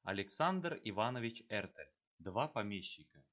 Александр Иванович Эртель. Два помещика.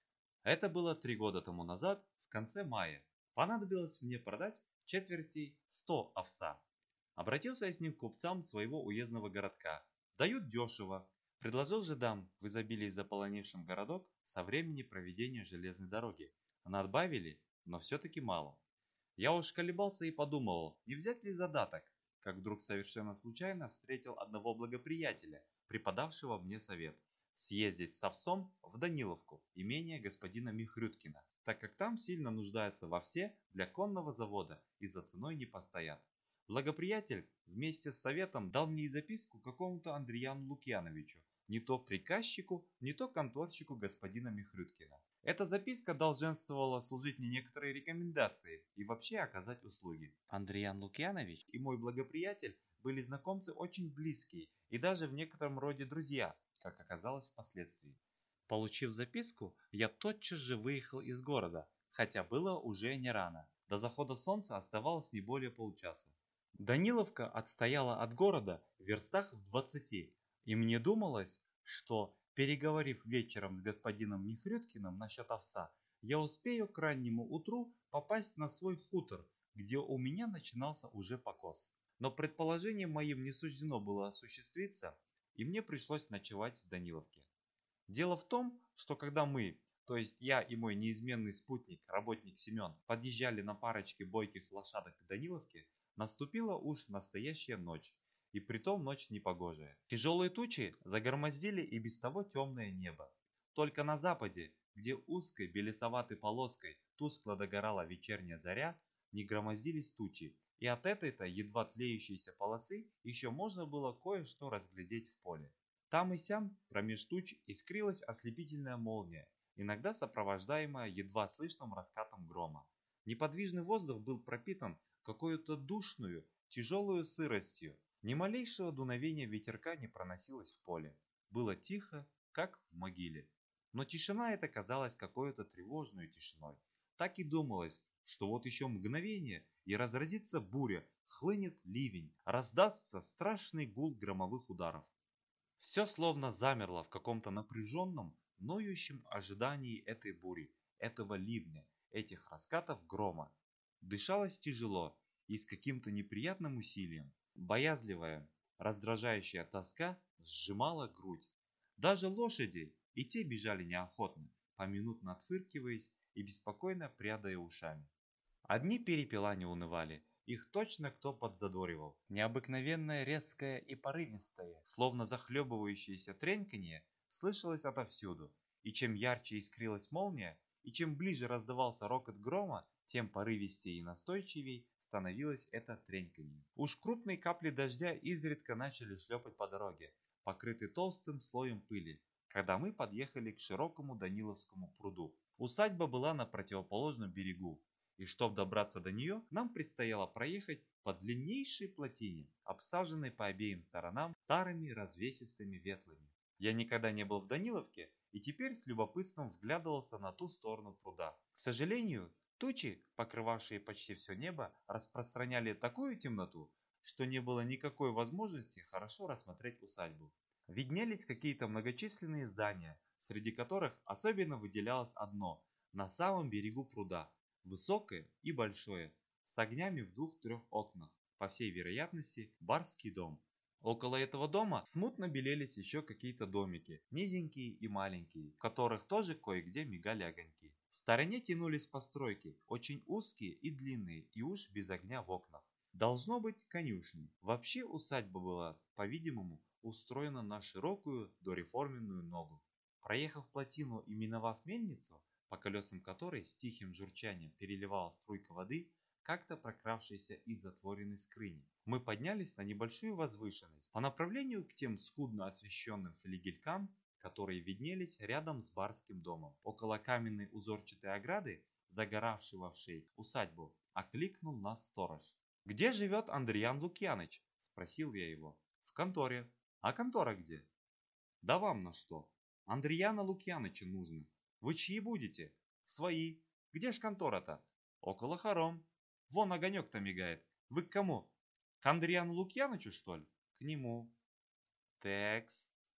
Это было 3 года тому назад, в конце мая. Понадобилось мне продать четверти 100 овса. Обратился я с ним к купцам своего уездного городка. Дают дешево. Предложил же дам в изобилии заполонившим городок со времени проведения железной дороги. Надбавили, но все-таки мало. Я уж колебался и подумал, не взять ли задаток, как вдруг совершенно случайно встретил одного благоприятеля, преподавшего мне совет съездить с овсом в Даниловку, имение господина Михрюткина, так как там сильно нуждаются во все для конного завода и за ценой не постоят. Благоприятель вместе с советом дал мне и записку какому-то Андреяну Лукьяновичу, не то приказчику, не то конторщику господина Михрюткина. Эта записка долженствовала служить мне некоторой рекомендацией и вообще оказать услуги. Андреян Лукьянович и мой благоприятель были знакомцы очень близкие и даже в некотором роде друзья, как оказалось впоследствии. Получив записку, я тотчас же выехал из города, хотя было уже не рано. До захода солнца оставалось не более получаса. Даниловка отстояла от города в верстах в 20, и мне думалось, что, переговорив вечером с господином Нехрюткиным насчет овса, я успею к раннему утру попасть на свой хутор, где у меня начинался уже покос. Но предположением моим не суждено было осуществиться, и мне пришлось ночевать в Даниловке. Дело в том, что когда мы, то есть я и мой неизменный спутник, работник Семен, подъезжали на парочке бойких лошадок к Даниловке, наступила уж настоящая ночь, и притом ночь непогожая. Тяжелые тучи загромоздили и без того темное небо. Только на западе, где узкой белесоватой полоской тускло догорала вечерняя заря, не громоздились тучи, и от этой-то едва тлеющейся полосы еще можно было кое-что разглядеть в поле. Там и сям промеж туч искрилась ослепительная молния, иногда сопровождаемая едва слышным раскатом грома. Неподвижный воздух был пропитан какой-то душную, тяжелую сыростью. Ни малейшего дуновения ветерка не проносилось в поле. Было тихо, как в могиле. Но тишина эта казалась какой-то тревожной тишиной. Так и думалось, что вот еще мгновение, и разразится буря, хлынет ливень, раздастся страшный гул громовых ударов. Все словно замерло в каком-то напряженном, ноющем ожидании этой бури, этого ливня, этих раскатов грома. Дышалось тяжело и с каким-то неприятным усилием. Боязливая, раздражающая тоска сжимала грудь. Даже лошади и те бежали неохотно, поминутно отфыркиваясь и беспокойно прядая ушами. Одни перепела не унывали, их точно кто подзадоривал. Необыкновенное резкое и порывистое, словно захлебывающееся треньканье, слышалось отовсюду, и чем ярче искрилась молния, и чем ближе раздавался рокот грома, тем порывистее и настойчивей становилось это треньканье. Уж крупные капли дождя изредка начали шлепать по дороге, покрытый толстым слоем пыли, когда мы подъехали к широкому Даниловскому пруду. Усадьба была на противоположном берегу, и чтобы добраться до нее, нам предстояло проехать по длиннейшей плотине, обсаженной по обеим сторонам старыми развесистыми ветлами. Я никогда не был в Даниловке и теперь с любопытством вглядывался на ту сторону пруда. К сожалению, тучи, покрывавшие почти все небо, распространяли такую темноту, что не было никакой возможности хорошо рассмотреть усадьбу. Виднелись какие-то многочисленные здания, среди которых особенно выделялось одно на самом берегу пруда, высокое и большое, с огнями в 2-3 окнах, по всей вероятности, барский дом. Около этого дома смутно белелись еще какие-то домики, низенькие и маленькие, в которых тоже кое-где мигали огоньки. В стороне тянулись постройки, очень узкие и длинные, и уж без огня в окнах. Должно быть конюшни. Вообще усадьба была, по-видимому, устроена на широкую дореформенную ногу. Проехав плотину и миновав мельницу, по колесам которой с тихим журчанием переливала струйка воды, как-то прокравшаяся из затворенной скрыни. Мы поднялись на небольшую возвышенность по направлению к тем скудно освещенным флигелькам, которые виднелись рядом с барским домом. Около каменной узорчатой ограды, загоравшей усадьбу, окликнул нас сторож. «Где живет Андреян Лукьяныч?» – спросил я его. «В конторе». «А контора где?» «Да вам на что? Андреяна Лукьяныча нужно. Вы чьи будете?» «Свои. Где ж контора-то?» «Около хором. Вон огонек-то мигает. Вы к кому? К Андреяну Лукьянычу, что ли?» «К нему». «Текс.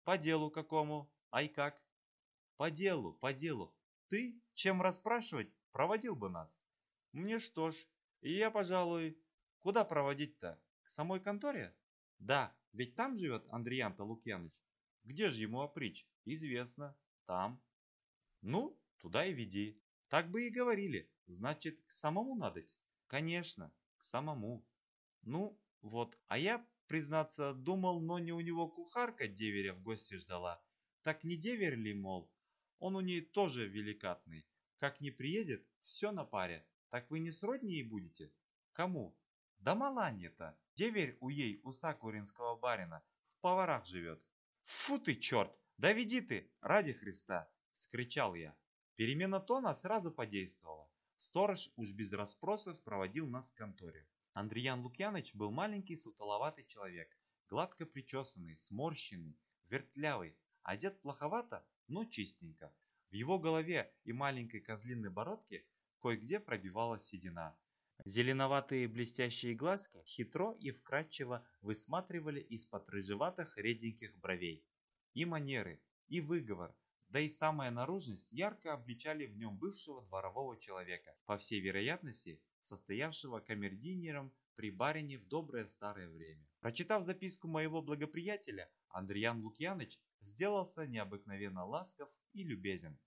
По делу какому? Ай как? По делу, по делу. Ты, чем расспрашивать, проводил бы нас. Мне что ж, и я, пожалуй, куда проводить-то? К самой конторе? Да, ведь там живет Андриан-то Лукьяныч. Где же ему опричь? Известно, там. Ну, туда и веди. Так бы и говорили. Значит, к самому надоть? Конечно, к самому. Ну, вот, а я, признаться, думал, но не у него кухарка деверя в гости ждала. Так не девер ли, мол, он у ней тоже великатный. Как не приедет, все на паре. Так вы не сродни ей будете? Кому? Да Маланье-то. Деверь у ей, у сакуринского барина, в поварах живет. Фу ты, черт! Да веди ты, ради Христа! Скричал я. Перемена тона сразу подействовала. Сторож уж без расспросов проводил нас к конторе. Андриан Лукьяныч был маленький сутуловатый человек, гладко причесанный, сморщенный, вертлявый, одет плоховато, но чистенько. В его голове и маленькой козлиной бородке кое-где пробивалась седина. Зеленоватые блестящие глазки хитро и вкрадчиво высматривали из-под рыжеватых реденьких бровей. И манеры, и выговор, да и самая наружность ярко обличали в нем бывшего дворового человека, по всей вероятности, состоявшего камердинером при барине в доброе старое время. Прочитав записку моего благоприятеля, Андриан Лукьяныч сделался необыкновенно ласков и любезен.